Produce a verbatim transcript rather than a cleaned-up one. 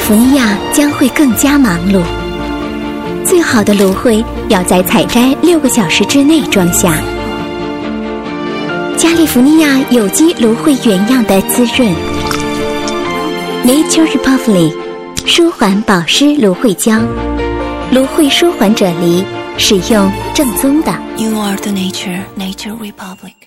福尼亚将会更加忙碌。最好的芦荟要在采摘六个小时之内装下。加利福尼亚有机芦荟原样的滋润。Nature Republic 舒缓保湿芦荟胶，芦荟舒缓啫喱，使用正宗的。 You are the nature, Nature Republic.